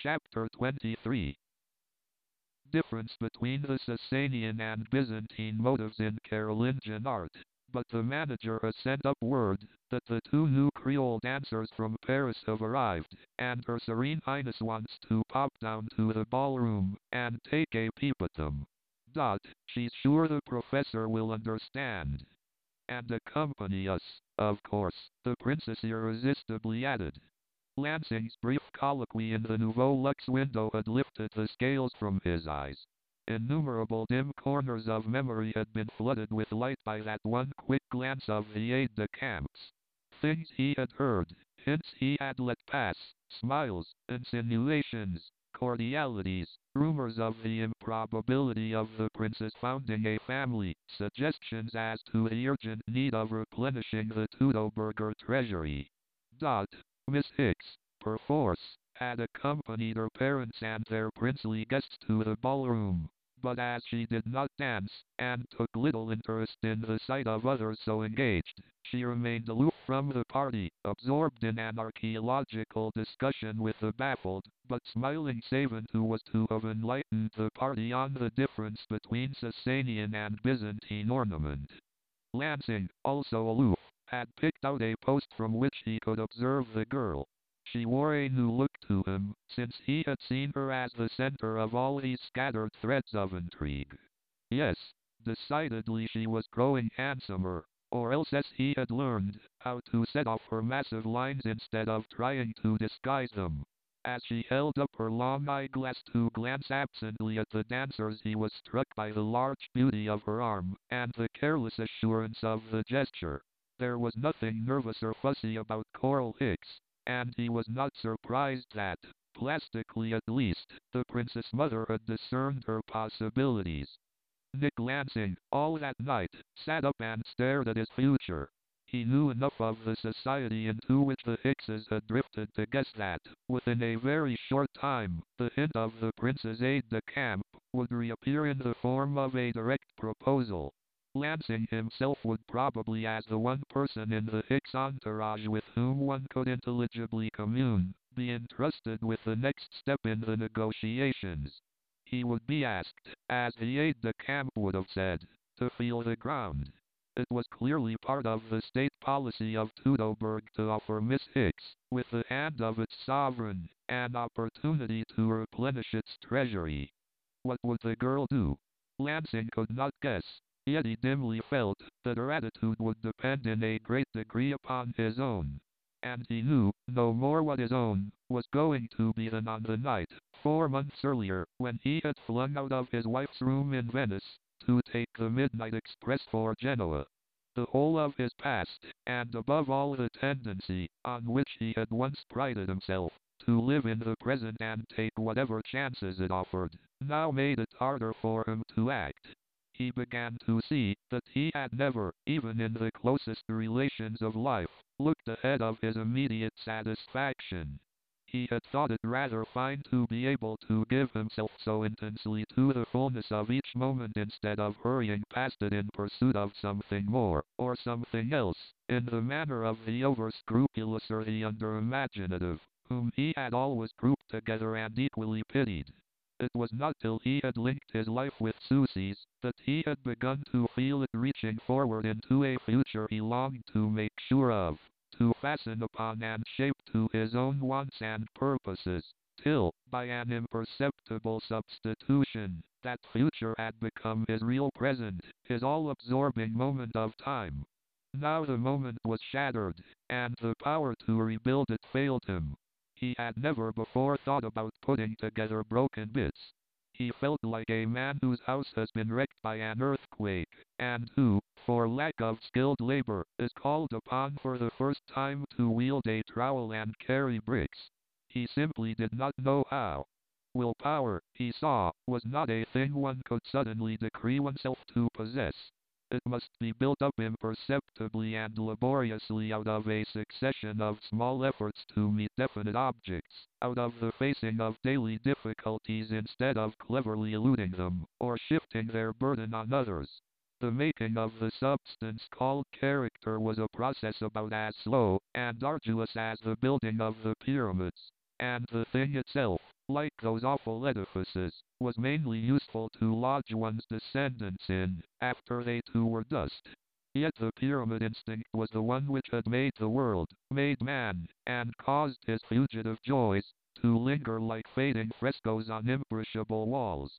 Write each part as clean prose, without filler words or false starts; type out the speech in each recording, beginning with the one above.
Chapter 23. Difference between the Sasanian and Byzantine motives in Carolingian art, but the manager has sent up word that the two new Creole dancers from Paris have arrived, and Her Serene Highness wants to pop down to the ballroom and take a peep at them. She's sure the professor will understand. And accompany us, of course, the princess irresistibly added. Lansing's brief colloquy in the Nouveau Luxe window had lifted the scales from his eyes. Innumerable dim corners of memory had been flooded with light by that one quick glance of the aide-de-camps. Things he had heard, hints he had let pass, smiles, insinuations, cordialities, rumors of the improbability of the princess founding a family, suggestions as to the urgent need of replenishing the Teutoburger treasury. Miss Hicks, perforce, had accompanied her parents and their princely guests to the ballroom, but as she did not dance, and took little interest in the sight of others so engaged, she remained aloof from the party, absorbed in an archaeological discussion with the baffled, but smiling savant who was to have enlightened the party on the difference between Sasanian and Byzantine ornament. Lansing, also aloof, had picked out a post from which he could observe the girl. She wore a new look to him, since he had seen her as the center of all these scattered threads of intrigue. Yes, decidedly she was growing handsomer, or else as he had learned how to set off her massive lines instead of trying to disguise them. As she held up her long eyeglass to glance absently at the dancers, he was struck by the large beauty of her arm, and the careless assurance of the gesture. There was nothing nervous or fussy about Coral Hicks, and he was not surprised that, plastically at least, the princess mother had discerned her possibilities. Nick Lansing, all that night, sat up and stared at his future. He knew enough of the society into which the Hickses had drifted to guess that, within a very short time, the hint of the prince's aide-de-camp would reappear in the form of a direct proposal. Lansing himself would probably, as the one person in the Hicks entourage with whom one could intelligibly commune, be entrusted with the next step in the negotiations. He would be asked, as the aide-de-camp would have said, to feel the ground. It was clearly part of the state policy of Teutoburg to offer Miss Hicks, with the hand of its sovereign, an opportunity to replenish its treasury. What would the girl do? Lansing could not guess. Yet he dimly felt that her attitude would depend in a great degree upon his own. And he knew no more what his own was going to be than on the night, 4 months earlier, when he had flung out of his wife's room in Venice to take the midnight express for Genoa. The whole of his past, and above all the tendency, on which he had once prided himself, to live in the present and take whatever chances it offered, now made it harder for him to act. He began to see that he had never, even in the closest relations of life, looked ahead of his immediate satisfaction. He had thought it rather fine to be able to give himself so intensely to the fullness of each moment instead of hurrying past it in pursuit of something more, or something else, in the manner of the over-scrupulous or the under-imaginative, whom he had always grouped together and equally pitied. It was not till he had linked his life with Susie's that he had begun to feel it reaching forward into a future he longed to make sure of, to fasten upon and shape to his own wants and purposes, till, by an imperceptible substitution, that future had become his real present, his all-absorbing moment of time. Now the moment was shattered, and the power to rebuild it failed him. He had never before thought about putting together broken bits. He felt like a man whose house has been wrecked by an earthquake, and who, for lack of skilled labor, is called upon for the first time to wield a trowel and carry bricks. He simply did not know how. Willpower, he saw, was not a thing one could suddenly decree oneself to possess. It must be built up imperceptibly and laboriously out of a succession of small efforts to meet definite objects, out of the facing of daily difficulties instead of cleverly eluding them, or shifting their burden on others. The making of the substance called character was a process about as slow and arduous as the building of the pyramids, and the thing itself, like those awful edifices, was mainly useful to lodge one's descendants in, after they too were dust. Yet the pyramid instinct was the one which had made the world, made man, and caused his fugitive joys to linger like fading frescoes on imperishable walls.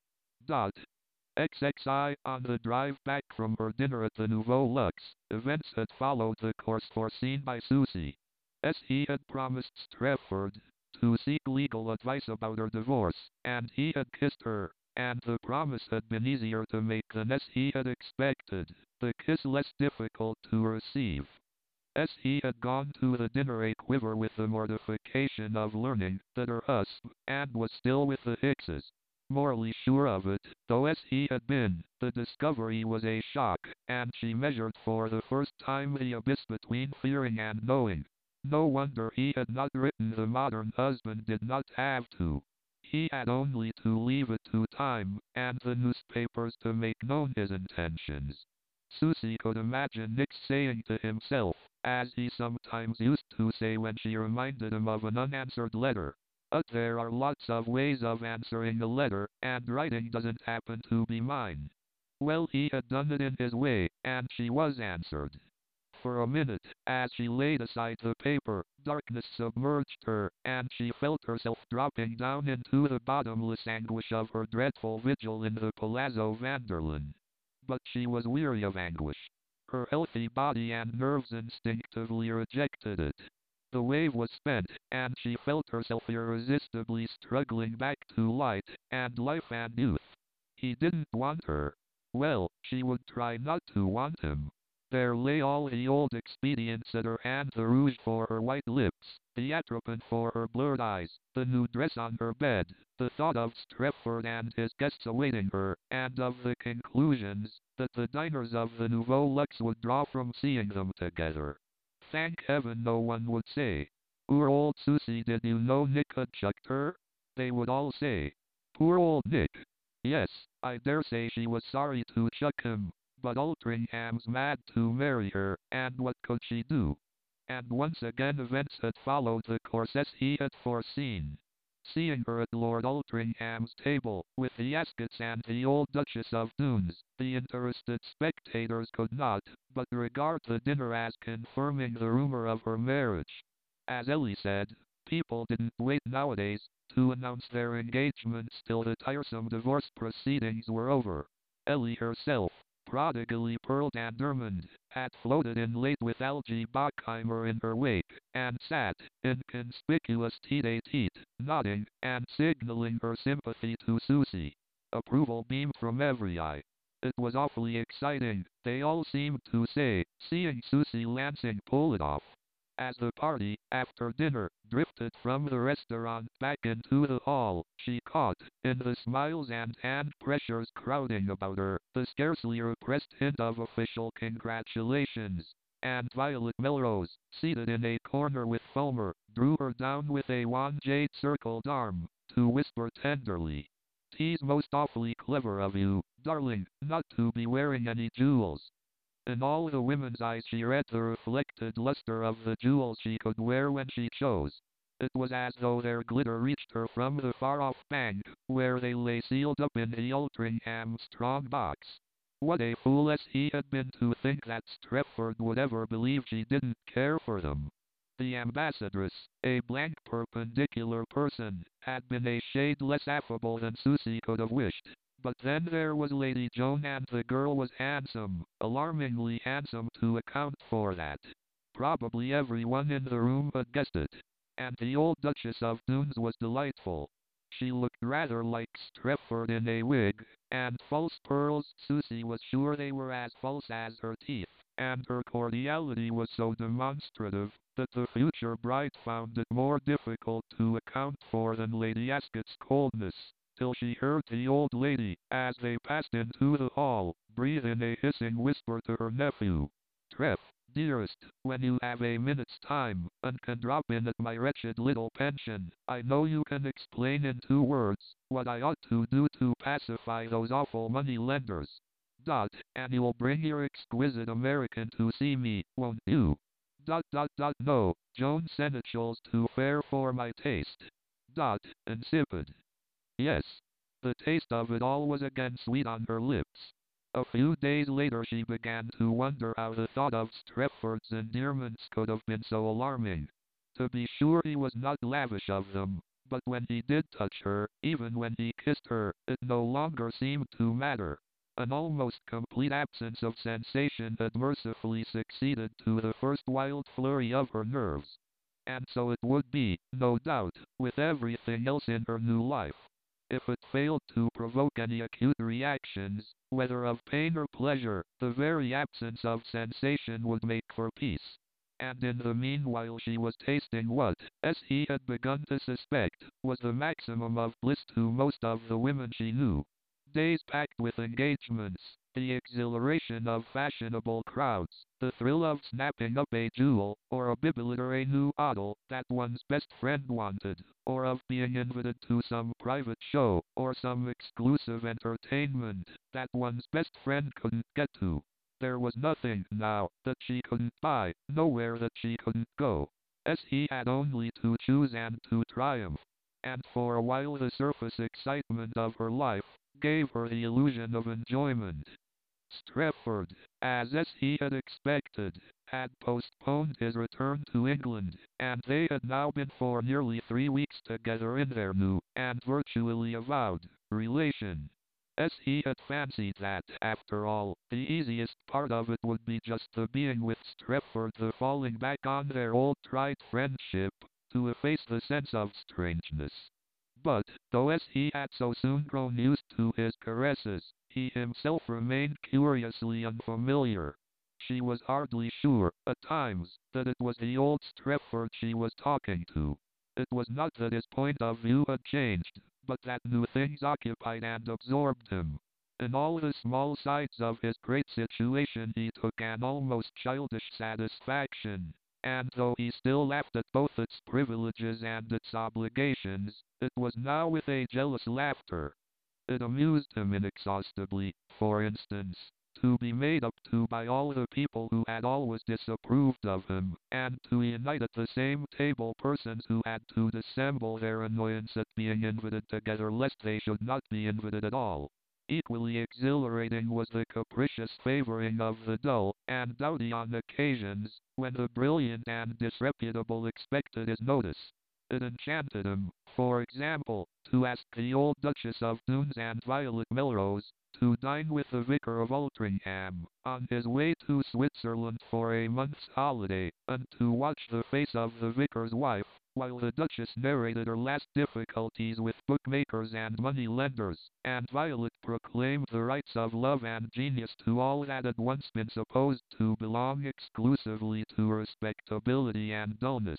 XXI on the drive back from her dinner at the Nouveau Luxe, events had followed the course foreseen by Susie. As he had promised Strefford to seek legal advice about her divorce, and he had kissed her, and the promise had been easier to make than as he had expected, the kiss less difficult to receive. As he had gone to the dinner a quiver with the mortification of learning that her husband was still with the Hickses. Morally sure of it, though as he had been, the discovery was a shock, and she measured for the first time the abyss between fearing and knowing. No wonder he had not written. The modern husband did not have to. He had only to leave it to time, and the newspapers to make known his intentions. Susie could imagine Nick saying to himself, as he sometimes used to say when she reminded him of an unanswered letter, there are lots of ways of answering a letter, and writing doesn't happen to be mine. Well, he had done it in his way, and she was answered. For a minute, as she laid aside the paper, darkness submerged her, and she felt herself dropping down into the bottomless anguish of her dreadful vigil in the Palazzo Vanderlyn. But she was weary of anguish. Her healthy body and nerves instinctively rejected it. The wave was spent, and she felt herself irresistibly struggling back to light, and life and youth. He didn't want her. Well, she would try not to want him. There lay all the old expedients at her hand: the rouge for her white lips, the atropine for her blurred eyes, the new dress on her bed, the thought of Strefford and his guests awaiting her, and of the conclusions that the diners of the Nouveau Luxe would draw from seeing them together. Thank heaven no one would say, "Poor old Susie, did you know Nick had chucked her?" They would all say, "Poor old Nick." Yes, I dare say she was sorry to chuck him, but Altringham's mad to marry her, and what could she do? And once again events had followed the course as he had foreseen. Seeing her at Lord Altringham's table, with the Ascots and the old Duchess of Dunes, the interested spectators could not but regard the dinner as confirming the rumor of her marriage. As Ellie said, people didn't wait nowadays to announce their engagements till the tiresome divorce proceedings were over. Ellie herself, prodigally pearled and ermined, had floated in late with Algie Bockheimer in her wake, and sat, inconspicuous tete-a-tete, nodding, and signaling her sympathy to Susie. Approval beamed from every eye. It was awfully exciting, they all seemed to say, seeing Susie Lansing pull it off. As the party, after dinner, drifted from the restaurant back into the hall, she caught, in the smiles and hand pressures crowding about her, the scarcely repressed hint of official congratulations. And Violet Melrose, seated in a corner with Fulmer, drew her down with a wan jade-circled arm, to whisper tenderly, "'Tis most awfully clever of you, darling, not to be wearing any jewels." In all the women's eyes she read the reflected luster of the jewels she could wear when she chose. It was as though their glitter reached her from the far-off bank, where they lay sealed up in the Altringham strong box. What a fool as he had been to think that Strefford would ever believe she didn't care for them. The ambassadress, a blank perpendicular person, had been a shade less affable than Susie could have wished. But then there was Lady Joan, and the girl was handsome, alarmingly handsome to account for that. Probably everyone in the room had guessed it. And the old Duchess of Dunes was delightful. She looked rather like Strefford in a wig, and false pearls. Susie was sure they were as false as her teeth, and her cordiality was so demonstrative that the future bride found it more difficult to account for than Lady Ascot's coldness, till she heard the old lady, as they passed into the hall, breathe in a hissing whisper to her nephew, "Treff, dearest, when you have a minute's time, and can drop in at my wretched little pension, I know you can explain in 2 words what I ought to do to pacify those awful money lenders. And you'll bring your exquisite American to see me, won't you? No, Joan Seneschal's too fair for my taste. Insipid. Yes. The taste of it all was again sweet on her lips. A few days later she began to wonder how the thought of Strephord's endearments could have been so alarming. To be sure he was not lavish of them, but when he did touch her, even when he kissed her, it no longer seemed to matter. An almost complete absence of sensation had mercifully succeeded to the first wild flurry of her nerves. And so it would be, no doubt, with everything else in her new life. If it failed to provoke any acute reactions, whether of pain or pleasure, the very absence of sensation would make for peace. And in the meanwhile she was tasting what, as he had begun to suspect, was the maximum of bliss to most of the women she knew. Days packed with engagements, the exhilaration of fashionable crowds, the thrill of snapping up a jewel, or a biblet or a new idol that one's best friend wanted, or of being invited to some private show, or some exclusive entertainment that one's best friend couldn't get to. There was nothing, now, that she couldn't buy, nowhere that she couldn't go. As he had only to choose and to triumph. And for a while the surface excitement of her life gave her the illusion of enjoyment. Strephord, as he had expected, had postponed his return to England, and they had now been for nearly 3 weeks together in their new, and virtually avowed, relation. As he had fancied that, after all, the easiest part of it would be just the being with Strephord, the falling back on their old tried friendship, to efface the sense of strangeness. But, though as he had so soon grown used to his caresses, he himself remained curiously unfamiliar. She was hardly sure, at times, that it was the old Strephord she was talking to. It was not that his point of view had changed, but that new things occupied and absorbed him. In all the small sides of his great situation he took an almost childish satisfaction. And though he still laughed at both its privileges and its obligations, it was now with a jealous laughter. It amused him inexhaustibly, for instance, to be made up to by all the people who had always disapproved of him, and to unite at the same table persons who had to dissemble their annoyance at being invited together lest they should not be invited at all. Equally exhilarating was the capricious favoring of the dull and dowdy on occasions when the brilliant and disreputable expected his notice. It enchanted him, for example, to ask the old Duchess of Dunes and Violet Melrose to dine with the Vicar of Altrincham on his way to Switzerland for a month's holiday, and to watch the face of the vicar's wife while the Duchess narrated her last difficulties with bookmakers and money lenders, and Violet proclaimed the rights of love and genius to all that had once been supposed to belong exclusively to respectability and dullness.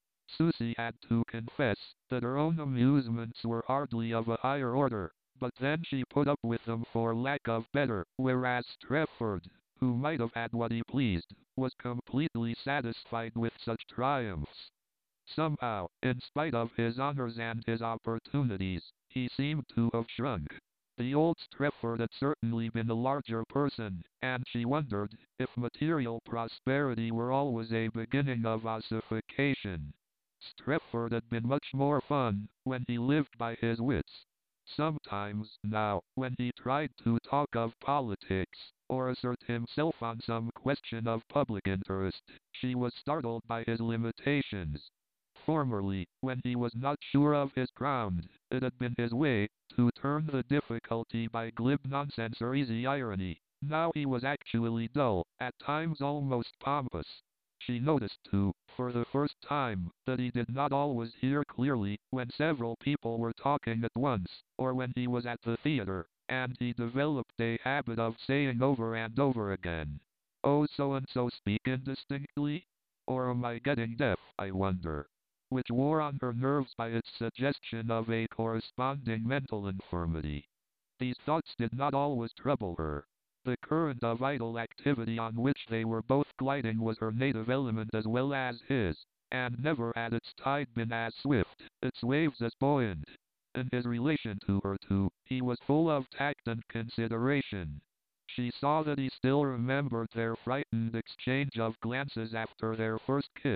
Susie had to confess that her own amusements were hardly of a higher order, but then she put up with them for lack of better, whereas Strephord, who might have had what he pleased, was completely satisfied with such triumphs. Somehow, in spite of his honors and his opportunities, he seemed to have shrunk. The old Strephord had certainly been a larger person, and she wondered if material prosperity were always a beginning of ossification. Strephord had been much more fun when he lived by his wits. Sometimes, now, when he tried to talk of politics, or assert himself on some question of public interest, she was startled by his limitations. Formerly, when he was not sure of his ground, it had been his way to turn the difficulty by glib nonsense or easy irony. Now he was actually dull, at times almost pompous. She noticed, too, for the first time, that he did not always hear clearly when several people were talking at once, or when he was at the theater, and he developed a habit of saying over and over again, "Oh, so-and-so speak indistinctly? Or am I getting deaf, I wonder?" Which wore on her nerves by its suggestion of a corresponding mental infirmity. These thoughts did not always trouble her. The current of idle activity on which they were both gliding was her native element as well as his, and never had its tide been as swift, its waves as buoyant. In his relation to her, too, he was full of tact and consideration. She saw that he still remembered their frightened exchange of glances after their first kiss.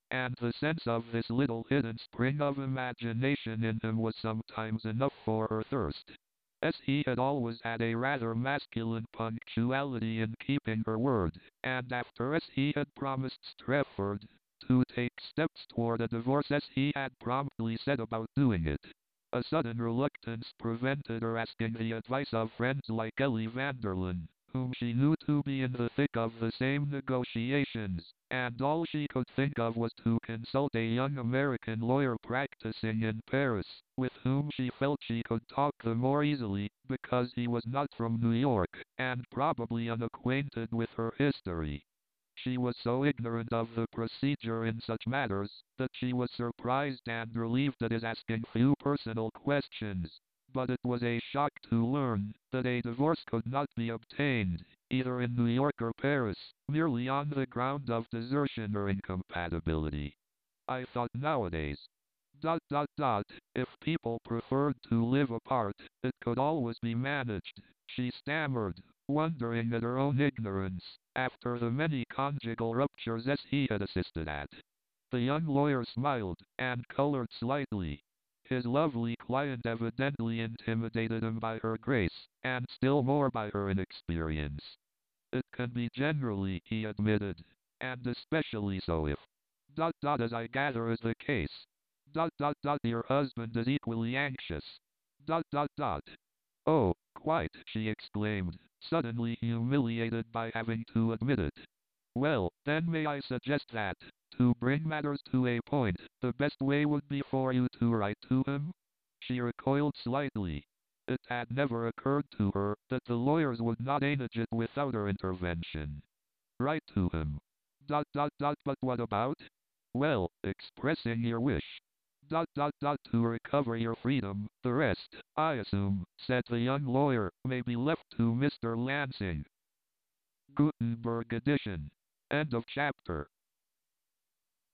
and the sense of this little hidden spring of imagination in him was sometimes enough for her thirst. As he had always had a rather masculine punctuality in keeping her word, and after as he had promised Strepherd to take steps toward a divorce as he had promptly set about doing it, a sudden reluctance prevented her asking the advice of friends like Ellie Vanderlyn, whom she knew to be in the thick of the same negotiations, and all she could think of was to consult a young American lawyer practicing in Paris, with whom she felt she could talk the more easily, because he was not from New York, and probably unacquainted with her history. She was so ignorant of the procedure in such matters, that she was surprised and relieved at his asking few personal questions. But it was a shock to learn that a divorce could not be obtained, either in New York or Paris, merely on the ground of desertion or incompatibility. I thought nowadays, if people preferred to live apart, it could always be managed, she stammered, wondering at her own ignorance, after the many conjugal ruptures as he had assisted at. The young lawyer smiled, and colored slightly. His lovely client evidently intimidated him by her grace, and still more by her inexperience. It can be generally, he admitted, and especially so if, as I gather is the case. Your husband is equally anxious. Oh, quite, she exclaimed, suddenly humiliated by having to admit it. Well, then may I suggest that, to bring matters to a point, the best way would be for you to write to him? She recoiled slightly. It had never occurred to her that the lawyers would not manage it without her intervention. Write to him. But what about? Well, expressing your wish. To recover your freedom. The rest, I assume, said the young lawyer, may be left to Mr. Lansing. Gutenberg edition. End of chapter.